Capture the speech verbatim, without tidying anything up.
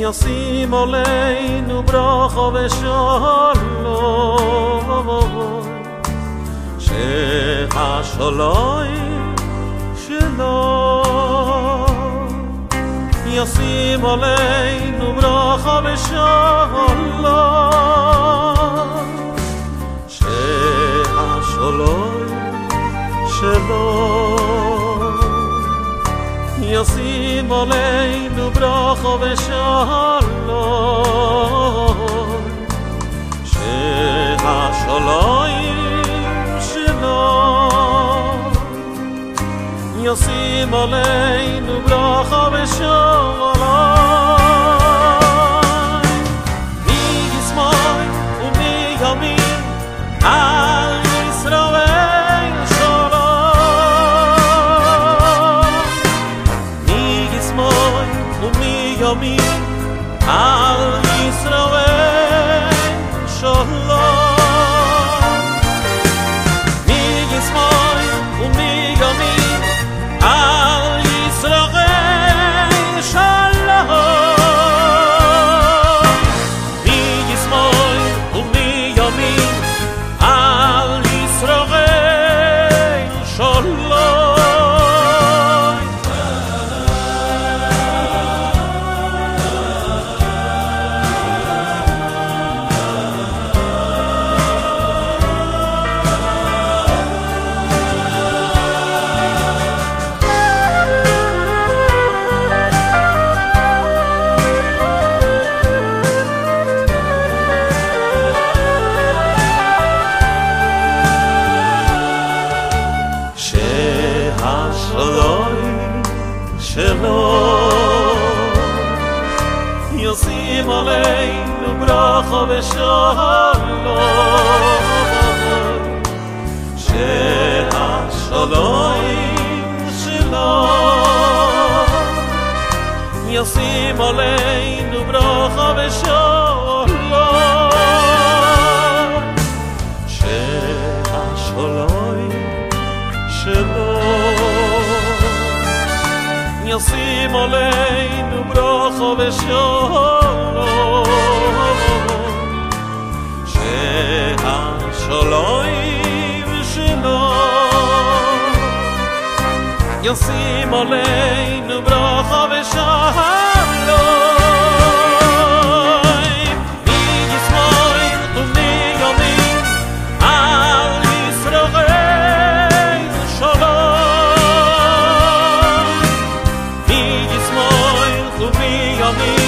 ישים עלינו ברכה ושלום, שהשלום שלו ישים עלינו ברכה ושלום, שהשלום שלו ישים עלינו ברכה ושלום, שהשלום שלו ישים עלינו ברכה ושלום. מישמאל ומימין על ישראל שלום, מישמאל ומימין על ישראל שלום, מישמאל ומימין על ישראל שלום, מישמאל ומימין על ישראל שלום. שלום ישים עלינו ברכה ושלום, שהשלום שלו ישים עלינו ברכה ושלום, שהשלום שלו ישים עלינו ברכה ושלום, שהשלום שלו ישים עלינו ברכה ושלום. מישמאל ומימין על ישראל שלום, מישמאל ומימין